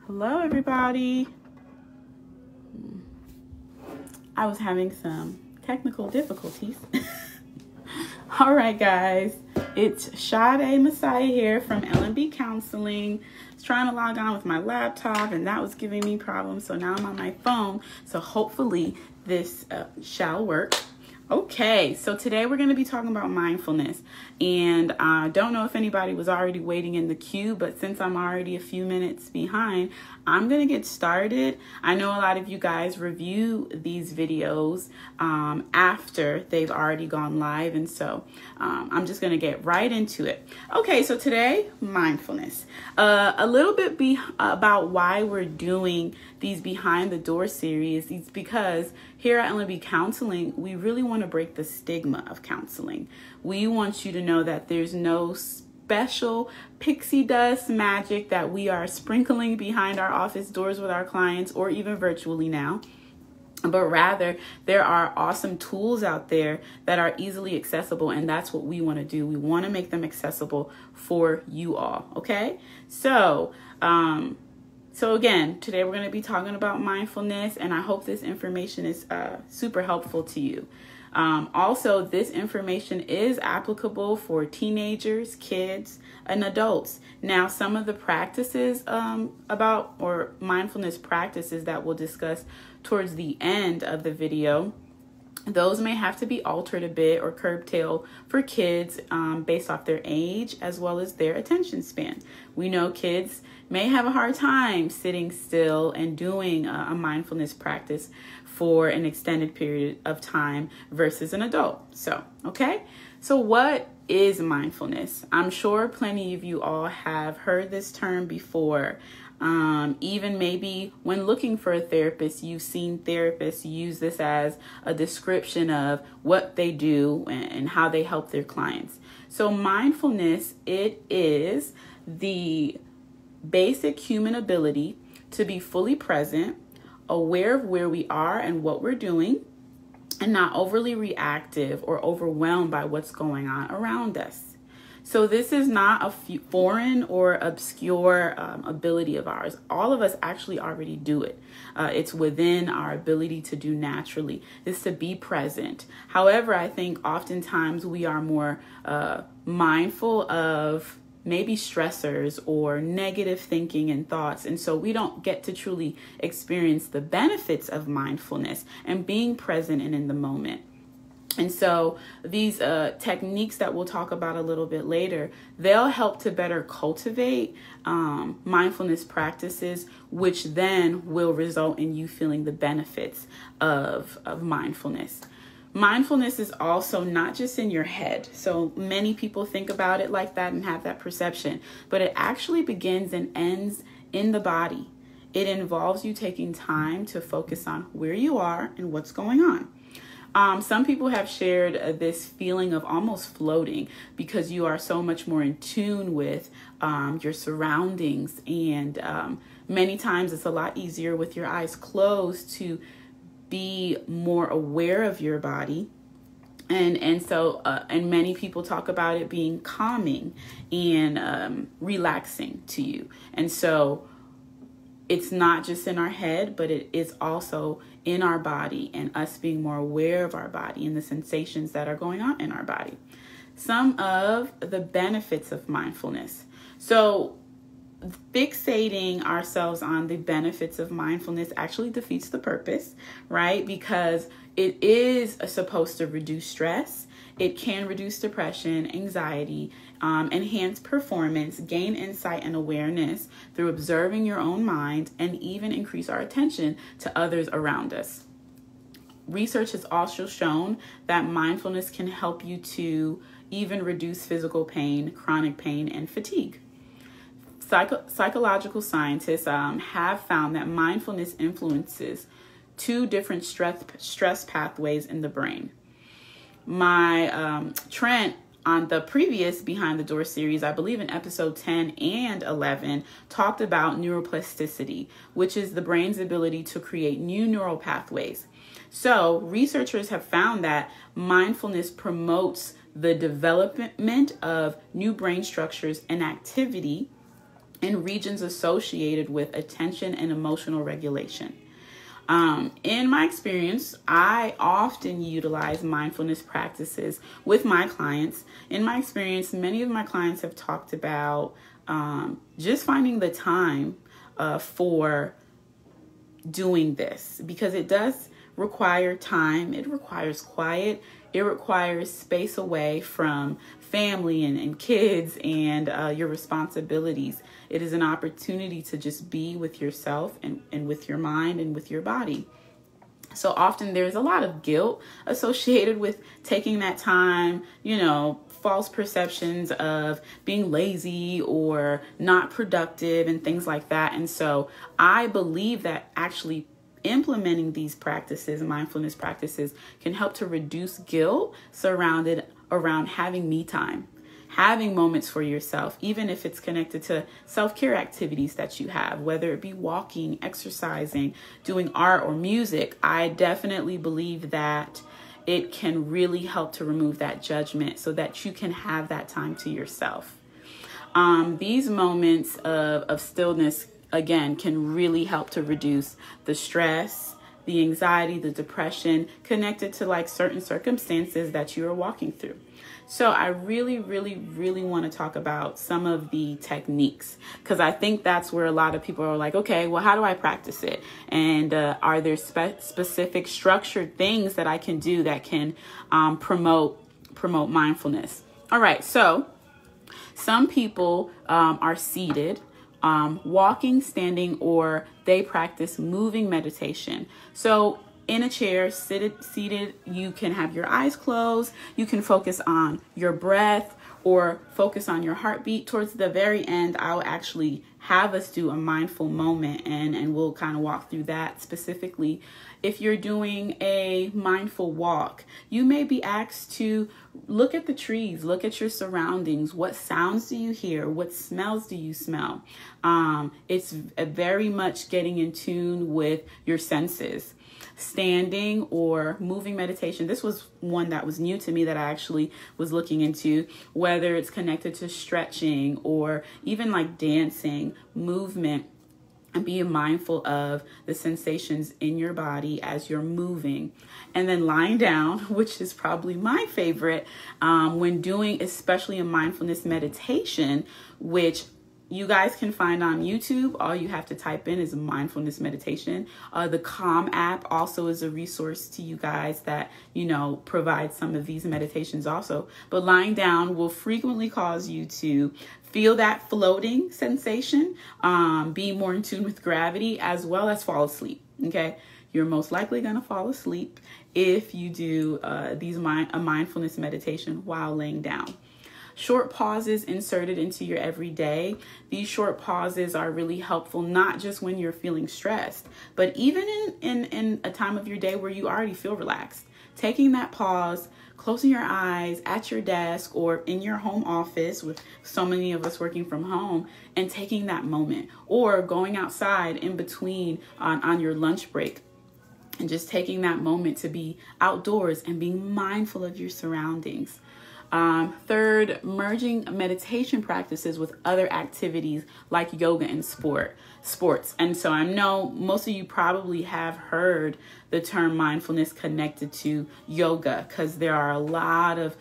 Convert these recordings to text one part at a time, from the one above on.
Hello, everybody. I was having some technical difficulties. All right, guys. It's Sade Messiah here from LMB Counseling. I was trying to log on with my laptop, and that was giving me problems. So now I'm on my phone. So hopefully this shall work. Okay, so today we're going to be talking about mindfulness, and I don't know if anybody was already waiting in the queue, but since I'm already a few minutes behind, I'm going to get started. I know a lot of you guys review these videos after they've already gone live, and so I'm just going to get right into it. Okay, so today, mindfulness. A little bit about why we're doing these Behind the Door series is because here at LMB Counseling, we really want to break the stigma of counseling. We want you to know that there's no special pixie dust magic that we are sprinkling behind our office doors with our clients or even virtually now. But rather, there are awesome tools out there that are easily accessible, and that's what we want to do. We want to make them accessible for you all, okay? So again, today we're going to be talking about mindfulness, and I hope this information is super helpful to you. Also, this information is applicable for teenagers, kids, and adults. Now, some of the practices or mindfulness practices that we'll discuss towards the end of the video, those may have to be altered a bit or curtailed for kids based off their age as well as their attention span. We know kids may have a hard time sitting still and doing a mindfulness practice for an extended period of time versus an adult. So what is mindfulness? I'm sure plenty of you all have heard this term before. Even maybe when looking for a therapist, you've seen therapists use this as a description of what they do and how they help their clients. So mindfulness, it is the basic human ability to be fully present, aware of where we are and what we're doing, and not overly reactive or overwhelmed by what's going on around us. So this is not a foreign or obscure ability of ours. All of us actually already do it. It's within our ability to do naturally, is to be present. However, I think oftentimes we are more mindful of maybe stressors or negative thinking and thoughts. And so we don't get to truly experience the benefits of mindfulness and being present and in the moment. And so these techniques that we'll talk about a little bit later, they'll help to better cultivate mindfulness practices, which then will result in you feeling the benefits of mindfulness. Mindfulness is also not just in your head. So many people think about it like that and have that perception, but it actually begins and ends in the body. It involves you taking time to focus on where you are and what's going on. Some people have shared this feeling of almost floating because you are so much more in tune with your surroundings. And many times it's a lot easier with your eyes closed to be more aware of your body. And so many people talk about it being calming and relaxing to you. And so it's not just in our head, but it is also in our body and us being more aware of our body and the sensations that are going on in our body. Some of the benefits of mindfulness. So fixating ourselves on the benefits of mindfulness actually defeats the purpose, right? Because it is supposed to reduce stress. It can reduce depression, anxiety, enhance performance, gain insight and awareness through observing your own mind, and even increase our attention to others around us. Research has also shown that mindfulness can help you to even reduce physical pain, chronic pain, and fatigue. Psychological scientists have found that mindfulness influences two different stress pathways in the brain. Trent, on the previous Behind the Door series, I believe in episode 10 and 11, talked about neuroplasticity, which is the brain's ability to create new neural pathways. So researchers have found that mindfulness promotes the development of new brain structures and activity and regions associated with attention and emotional regulation. In my experience, I often utilize mindfulness practices with my clients. In my experience, many of my clients have talked about just finding the time for doing this, because it does require time. It requires quiet. It requires space away from family and kids and your responsibilities. It is an opportunity to just be with yourself and with your mind and with your body. So often there's a lot of guilt associated with taking that time, false perceptions of being lazy or not productive and things like that. And so I believe that actually implementing these practices, mindfulness practices, can help to reduce guilt surrounded around having me time, having moments for yourself, even if it's connected to self-care activities that you have, whether it be walking, exercising, doing art or music. I definitely believe that it can really help to remove that judgment so that you can have that time to yourself. These moments of stillness, again, can really help to reduce the stress, the anxiety, the depression connected to like certain circumstances that you are walking through. So I really, really, really want to talk about some of the techniques, because I think that's where a lot of people are like, okay, well, how do I practice it? And are there specific structured things that I can do that can promote mindfulness? All right. So some people are seated, walking, standing, or they practice moving meditation. So in a chair, seated, you can have your eyes closed. You can focus on your breath or focus on your heartbeat. Towards the very end, I'll actually have us do a mindful moment, and we'll kind of walk through that specifically. If you're doing a mindful walk, you may be asked to look at the trees, look at your surroundings. What sounds do you hear? What smells do you smell? It's very much getting in tune with your senses. Standing or moving meditation. This was one that was new to me that I actually was looking into, whether it's connected to stretching or even like dancing, movement, and being mindful of the sensations in your body as you're moving. And then lying down, which is probably my favorite when doing especially a mindfulness meditation, which you guys can find on YouTube. All you have to type in is a mindfulness meditation. The Calm app also is a resource to you guys that, provides some of these meditations also. But lying down will frequently cause you to feel that floating sensation, be more in tune with gravity, as well as fall asleep. Okay. You're most likely going to fall asleep if you do a mindfulness meditation while laying down. Short pauses inserted into your everyday. These short pauses are really helpful, not just when you're feeling stressed, but even in a time of your day where you already feel relaxed. Taking that pause, closing your eyes at your desk or in your home office, with so many of us working from home, and taking that moment, or going outside in between on your lunch break and just taking that moment to be outdoors and being mindful of your surroundings. Third, merging meditation practices with other activities like yoga and sports. And so I know most of you probably have heard the term mindfulness connected to yoga, because there are a lot of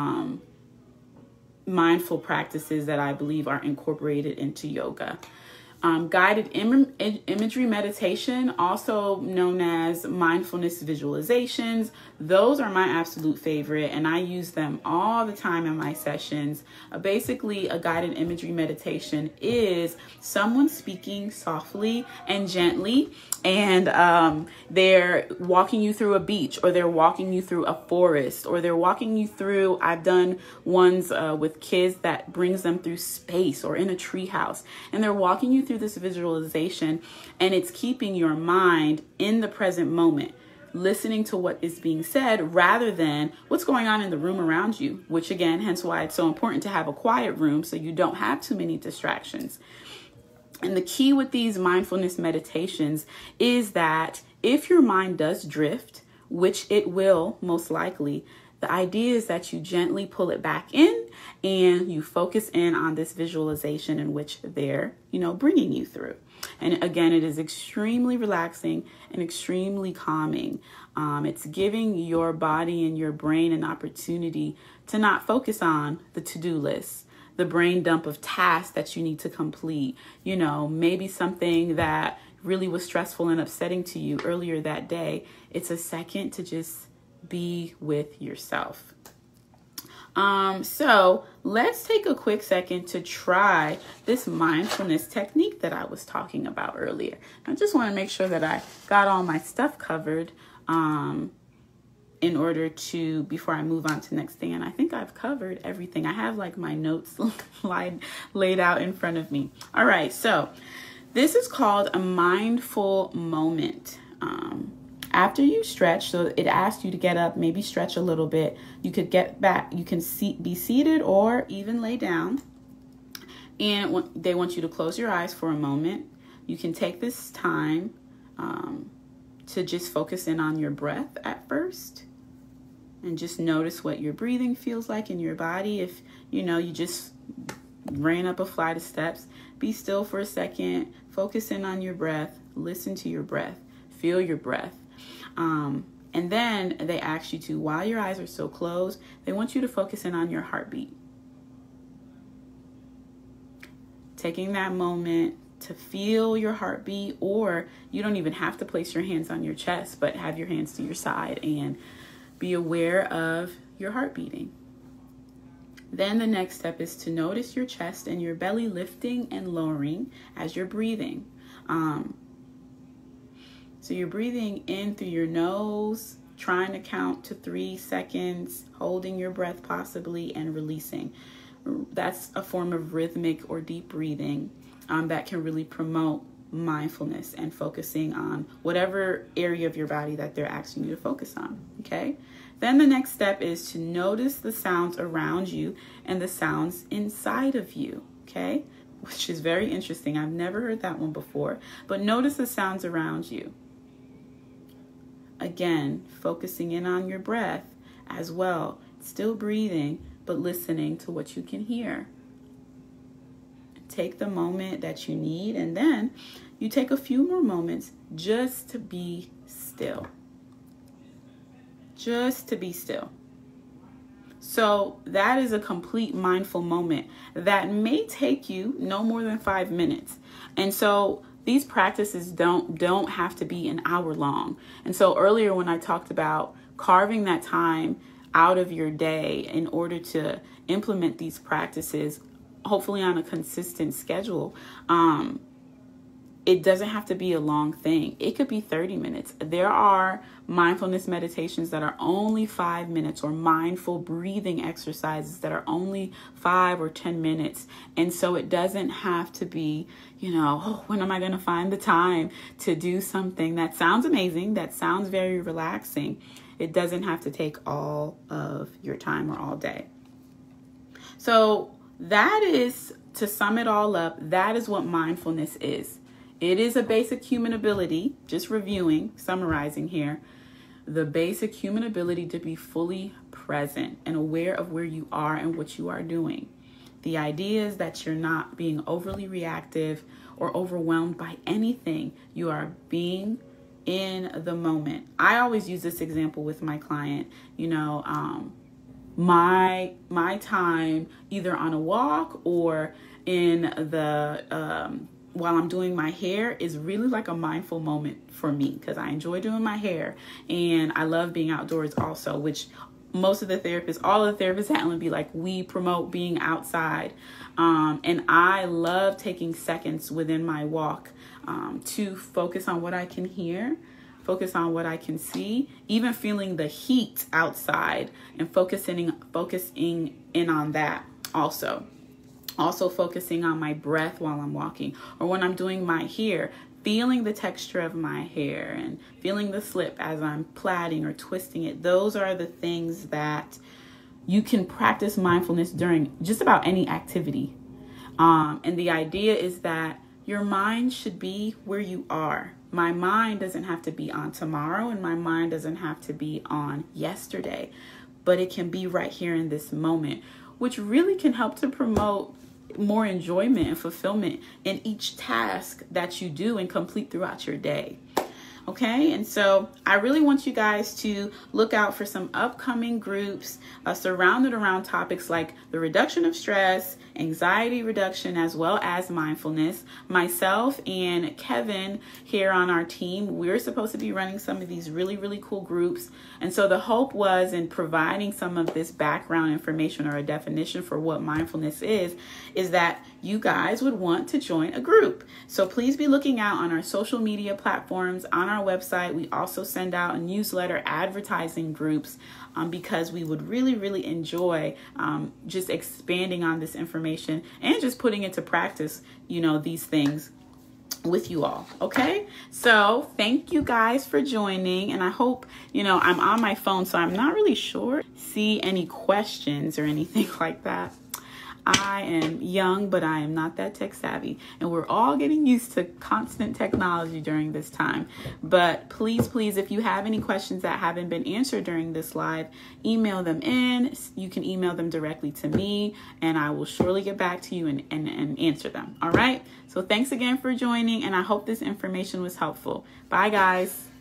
mindful practices that I believe are incorporated into yoga. Guided imagery meditation, also known as mindfulness visualizations. Those are my absolute favorite, and I use them all the time in my sessions. Basically, a guided imagery meditation is someone speaking softly and gently, and they're walking you through a beach, or they're walking you through a forest, or they're walking you through, I've done ones with kids that brings them through space or in a tree house, and they're walking you through this visualization, and it's keeping your mind in the present moment, listening to what is being said rather than what's going on in the room around you, which again, hence why it's so important to have a quiet room so you don't have too many distractions. And the key with these mindfulness meditations is that if your mind does drift, which it will most likely, the idea is that you gently pull it back in and you focus in on this visualization in which they're, bringing you through. And again, it is extremely relaxing and extremely calming. It's giving your body and your brain an opportunity to not focus on the to-do list, the brain dump of tasks that you need to complete, maybe something that really was stressful and upsetting to you earlier that day. It's a second to just be with yourself. So let's take a quick second to try this mindfulness technique that I was talking about earlier. I just want to make sure that I got all my stuff covered, in order to, before I move on to the next thing. And I think I've covered everything. I have like my notes laid out in front of me. All right. So this is called a mindful moment. After you stretch, so it asks you to get up, maybe stretch a little bit. You could get back. You can be seated or even lay down. And they want you to close your eyes for a moment. You can take this time to just focus in on your breath at first. And just notice what your breathing feels like in your body. If, you just ran up a flight of steps, be still for a second. Focus in on your breath. Listen to your breath. Feel your breath. And then they ask you to, while your eyes are still closed, they want you to focus in on your heartbeat. Taking that moment to feel your heartbeat, or you don't even have to place your hands on your chest, but have your hands to your side and be aware of your heart beating. Then the next step is to notice your chest and your belly lifting and lowering as you're breathing. So you're breathing in through your nose, trying to count to 3 seconds, holding your breath possibly, and releasing. That's a form of rhythmic or deep breathing that can really promote mindfulness and focusing on whatever area of your body that they're asking you to focus on. Okay. Then the next step is to notice the sounds around you and the sounds inside of you. Okay. Which is very interesting. I've never heard that one before, but notice the sounds around you. Again, focusing in on your breath as well. Still breathing, but listening to what you can hear. Take the moment that you need, and then you take a few more moments just to be still. Just to be still. So that is a complete mindful moment that may take you no more than 5 minutes. And so these practices don't have to be an hour long. And so earlier when I talked about carving that time out of your day in order to implement these practices, hopefully on a consistent schedule, it doesn't have to be a long thing. It could be 30 minutes. There are mindfulness meditations that are only 5 minutes, or mindful breathing exercises that are only 5 or 10 minutes. And so it doesn't have to be, when am I going to find the time to do something that sounds amazing, that sounds very relaxing. It doesn't have to take all of your time or all day. So that is, to sum it all up, that is what mindfulness is. It is a basic human ability, just reviewing, summarizing here, the basic human ability to be fully present and aware of where you are and what you are doing. The idea is that you're not being overly reactive or overwhelmed by anything. You are being in the moment. I always use this example with my client, my time either on a walk or in the while I'm doing my hair is really like a mindful moment for me, because I enjoy doing my hair and I love being outdoors also, which all of the therapists at Ellen be like, we promote being outside. And I love taking seconds within my walk to focus on what I can hear, focus on what I can see, even feeling the heat outside and focusing in on that also. Also focusing on my breath while I'm walking, or when I'm doing my hair, feeling the texture of my hair and feeling the slip as I'm plaiting or twisting it. Those are the things that you can practice mindfulness during just about any activity. And the idea is that your mind should be where you are. My mind doesn't have to be on tomorrow, and my mind doesn't have to be on yesterday, but it can be right here in this moment. which really can help to promote more enjoyment and fulfillment in each task that you do and complete throughout your day. Okay, and so I really want you guys to look out for some upcoming groups surrounded around topics like the reduction of stress, anxiety reduction, as well as mindfulness. Myself and Kevin here on our team, we're supposed to be running some of these really, really cool groups. And so the hope was in providing some of this background information or a definition for what mindfulness is that you guys would want to join a group. So please be looking out on our social media platforms, on our website. We also send out a newsletter advertising groups because we would really, really enjoy just expanding on this information and just putting into practice, these things with you all. Okay, so thank you guys for joining, and I hope I'm on my phone, so I'm not really sure see any questions or anything like that. I am young, but I am not that tech savvy, and we're all getting used to constant technology during this time. But please, if you have any questions that haven't been answered during this live, email them in. You can email them directly to me, and I will surely get back to you and answer them. All right. So thanks again for joining, and I hope this information was helpful. Bye, guys.